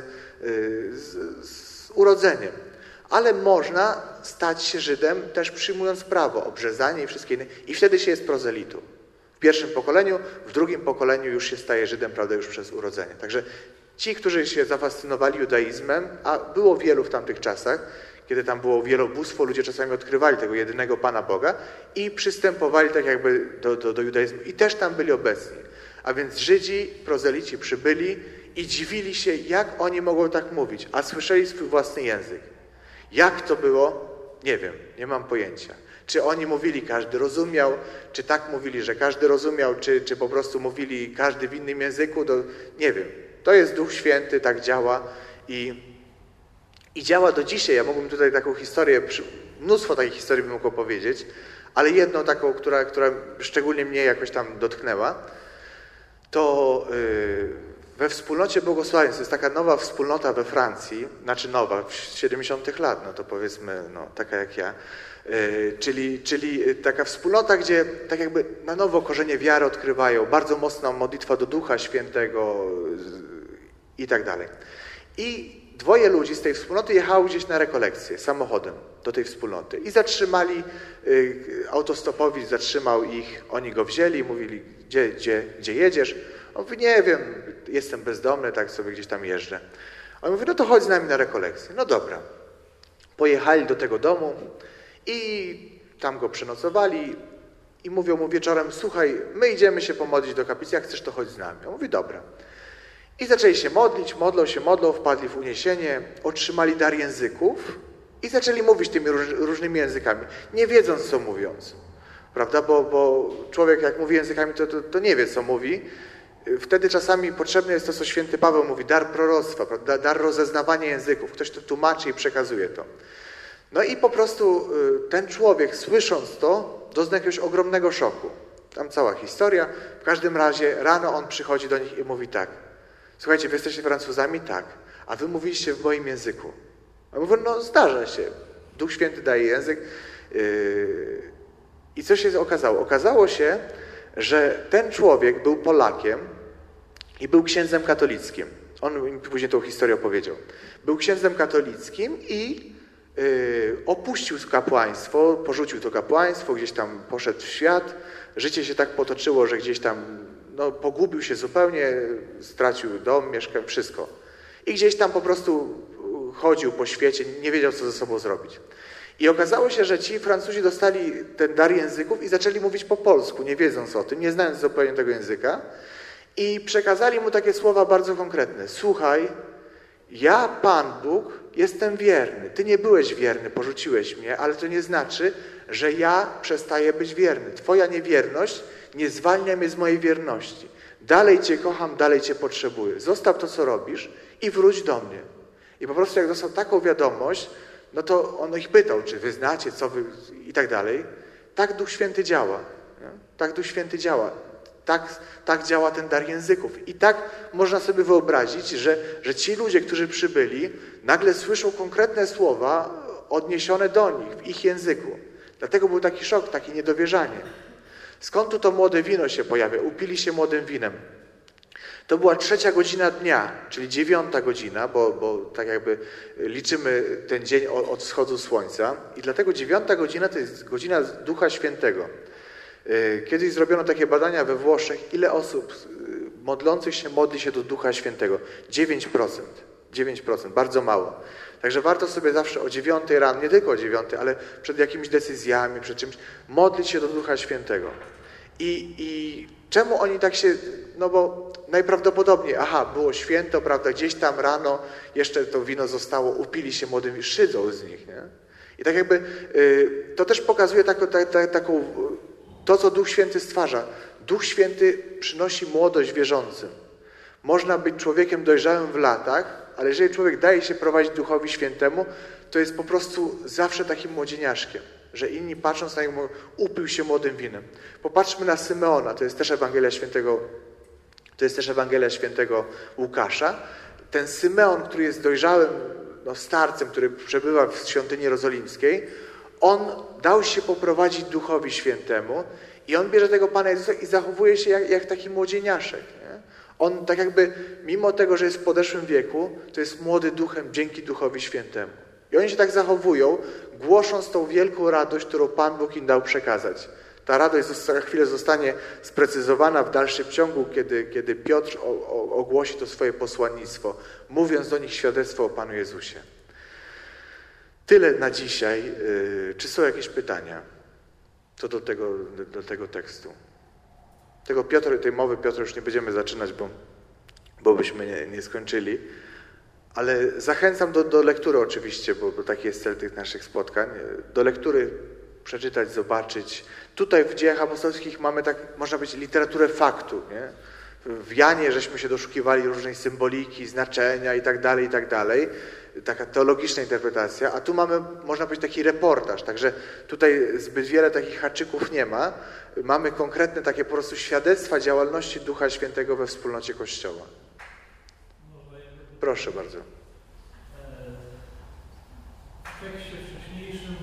urodzeniem. Ale można stać się Żydem też przyjmując prawo, obrzezanie i wszystkie inne. I wtedy się jest prozelitą. W pierwszym pokoleniu, w drugim pokoleniu już się staje Żydem, prawda, już przez urodzenie. Także ci, którzy się zafascynowali judaizmem, a było wielu w tamtych czasach, kiedy tam było wielobóstwo, ludzie czasami odkrywali tego jedynego Pana Boga i przystępowali tak jakby do judaizmu i też tam byli obecni. A więc Żydzi, prozelici przybyli i dziwili się, jak oni mogą tak mówić, a słyszeli swój własny język. Jak to było? Nie wiem, nie mam pojęcia. Czy oni mówili, każdy rozumiał, czy tak mówili, że każdy rozumiał, czy po prostu mówili każdy w innym języku, nie wiem. To jest Duch Święty, tak działa i działa do dzisiaj. Ja mógłbym tutaj taką historię, mnóstwo takich historii bym mógł opowiedzieć, ale jedną taką, która szczególnie mnie jakoś tam dotknęła, to we wspólnocie błogosławieństw, to jest taka nowa wspólnota we Francji, znaczy nowa, z 70 lat, no to powiedzmy, taka jak ja, czyli taka wspólnota, gdzie tak jakby na nowo korzenie wiary odkrywają, bardzo mocna modlitwa do Ducha Świętego i tak dalej. I dwoje ludzi z tej wspólnoty jechało gdzieś na rekolekcję samochodem do tej wspólnoty i zatrzymali, autostopowi zatrzymał ich, oni go wzięli i mówili, gdzie jedziesz? On mówi, nie wiem, jestem bezdomny, tak sobie gdzieś tam jeżdżę. On mówi, no to chodź z nami na rekolekcję. No dobra. Pojechali do tego domu i tam go przenocowali i mówią mu wieczorem, słuchaj, my idziemy się pomodlić do kaplicy, jak chcesz, to chodź z nami. On mówi, dobra. I zaczęli się modlić, modlą, wpadli w uniesienie, otrzymali dar języków i zaczęli mówić tymi różnymi językami, nie wiedząc, co mówiąc. Prawda? Bo człowiek, jak mówi językami, to nie wie, co mówi. Wtedy czasami potrzebne jest to, co święty Paweł mówi, dar proroctwa, prawda? Dar rozeznawania języków. Ktoś to tłumaczy i przekazuje to. No i po prostu ten człowiek, słysząc to, doznał jakiegoś ogromnego szoku. Tam cała historia. W każdym razie rano on przychodzi do nich i mówi tak. Słuchajcie, wy jesteście Francuzami? Tak. A wy mówiliście w moim języku. A mówię, no zdarza się. Duch Święty daje język. I co się okazało? Okazało się, że ten człowiek był Polakiem i był księdzem katolickim. On mi później tą historię opowiedział. Był księdzem katolickim i opuścił kapłaństwo, porzucił to kapłaństwo, gdzieś tam poszedł w świat. Życie się tak potoczyło, że gdzieś tam pogubił się zupełnie, stracił dom, mieszkał, wszystko. I gdzieś tam po prostu chodził po świecie, nie wiedział, co ze sobą zrobić. I okazało się, że ci Francuzi dostali ten dar języków i zaczęli mówić po polsku, nie wiedząc o tym, nie znając zupełnie tego języka. I przekazali mu takie słowa bardzo konkretne. Słuchaj, ja, Pan Bóg, jestem wierny. Ty nie byłeś wierny, porzuciłeś mnie, ale to nie znaczy, że ja przestaję być wierny. Twoja niewierność nie zwalnia mnie z mojej wierności. Dalej Cię kocham, dalej Cię potrzebuję. Zostaw to, co robisz i wróć do mnie. I po prostu jak dostał taką wiadomość, no to on ich pytał, czy wy znacie, co wy i tak dalej. Tak Duch Święty działa. Nie? Tak Duch Święty działa. Tak działa ten dar języków. I tak można sobie wyobrazić, że ci ludzie, którzy przybyli, nagle słyszą konkretne słowa odniesione do nich w ich języku. Dlatego był taki szok, takie niedowierzanie. Skąd tu to młode wino się pojawia? Upili się młodym winem. To była 3 godzina dnia, czyli 9 godzina, bo tak jakby liczymy ten dzień od wschodu słońca. I dlatego 9 godzina to jest godzina Ducha Świętego. Kiedyś zrobiono takie badania we Włoszech, ile osób modlących się modli się do Ducha Świętego. 9%. 9%, bardzo mało. Także warto sobie zawsze o 9 rano, nie tylko o 9, ale przed jakimiś decyzjami, przed czymś, modlić się do Ducha Świętego. I czemu oni tak się, no bo najprawdopodobniej, było święto, prawda, gdzieś tam rano jeszcze to wino zostało, upili się młodymi, szydzą z nich, nie? I tak jakby to też pokazuje taką, to co Duch Święty stwarza. Duch Święty przynosi młodość wierzącym. Można być człowiekiem dojrzałym w latach, ale jeżeli człowiek daje się prowadzić Duchowi Świętemu, to jest po prostu zawsze takim młodzieniaszkiem, że inni patrząc na niego upił się młodym winem. Popatrzmy na Symeona, to jest też Ewangelia Świętego Łukasza. Ten Symeon, który jest dojrzałym starcem, który przebywa w świątyni jerozolimskiej, on dał się poprowadzić Duchowi Świętemu i on bierze tego Pana Jezusa i zachowuje się jak taki młodzieniaszek. Nie? On tak jakby, mimo tego, że jest w podeszłym wieku, to jest młody duchem dzięki Duchowi Świętemu. I oni się tak zachowują, głosząc tą wielką radość, którą Pan Bóg im dał przekazać. Ta radość za chwilę zostanie sprecyzowana w dalszym ciągu, kiedy Piotr ogłosi to swoje posłannictwo, mówiąc do nich świadectwo o Panu Jezusie. Tyle na dzisiaj. Czy są jakieś pytania co do tego tekstu? Tej mowy Piotra już nie będziemy zaczynać, bo byśmy nie skończyli. Ale zachęcam do lektury oczywiście, bo taki jest cel tych naszych spotkań. Do lektury przeczytać, zobaczyć. Tutaj w Dziejach Apostolskich mamy tak, można powiedzieć, literaturę faktu. Nie? W Janie żeśmy się doszukiwali różnej symboliki, znaczenia i tak dalej. Taka teologiczna interpretacja, a tu mamy, można powiedzieć, taki reportaż, także tutaj zbyt wiele takich haczyków nie ma. Mamy konkretne takie po prostu świadectwa działalności Ducha Świętego we wspólnocie Kościoła. Proszę bardzo. W tekście wcześniejszym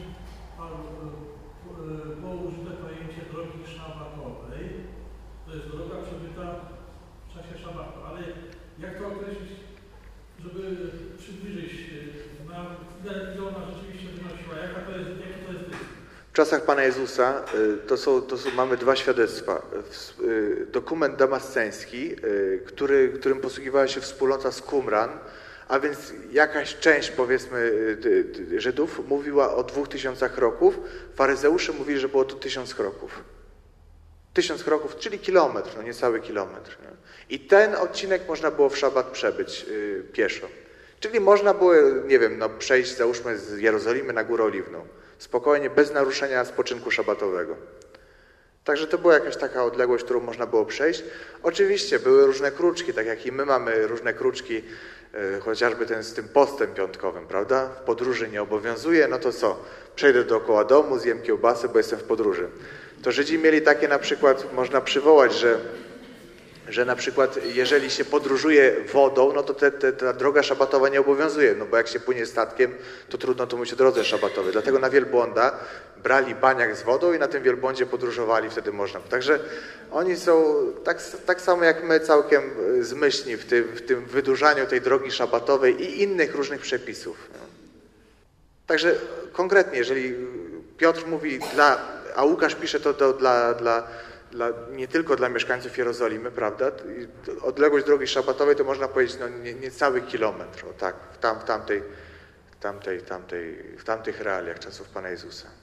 było użyte pojęcie drogi szabatowej. To jest droga przebyta w czasie szabatu, ale jak to określić, żeby przybliżyć nam, ile ona rzeczywiście wynosiła, jaki to jest dystans? W czasach Pana Jezusa mamy 2 świadectwa. Dokument damasceński, którym posługiwała się wspólnota z Qumran, a więc jakaś część, powiedzmy, Żydów mówiła o 2000 kroków, faryzeusze mówili, że było to 1000 kroków. 1000 kroków, czyli kilometr, niecały kilometr. Nie? I ten odcinek można było w szabat przebyć pieszo. Czyli można było, nie wiem, przejść, załóżmy, z Jerozolimy na Górę Oliwną. Spokojnie, bez naruszenia spoczynku szabatowego. Także to była jakaś taka odległość, którą można było przejść. Oczywiście były różne kruczki, tak jak i my mamy różne kruczki, chociażby ten z tym postem piątkowym, prawda? W podróży nie obowiązuje, no to co? Przejdę dookoła domu, zjem kiełbasę, bo jestem w podróży. To Żydzi mieli takie na przykład, można przywołać, że na przykład jeżeli się podróżuje wodą, no to ta droga szabatowa nie obowiązuje, no bo jak się płynie statkiem, to trudno to mówić o drodze szabatowej. Dlatego na wielbłąda brali baniak z wodą i na tym wielbłądzie podróżowali, wtedy można. Także oni są tak samo jak my całkiem zmyślni w tym wydłużaniu tej drogi szabatowej i innych różnych przepisów. No. Także konkretnie, jeżeli Piotr mówi a Łukasz pisze to nie tylko dla mieszkańców Jerozolimy, prawda? Odległość drogi szabatowej to można powiedzieć niecały kilometr, tak, w tamtych realiach czasów Pana Jezusa.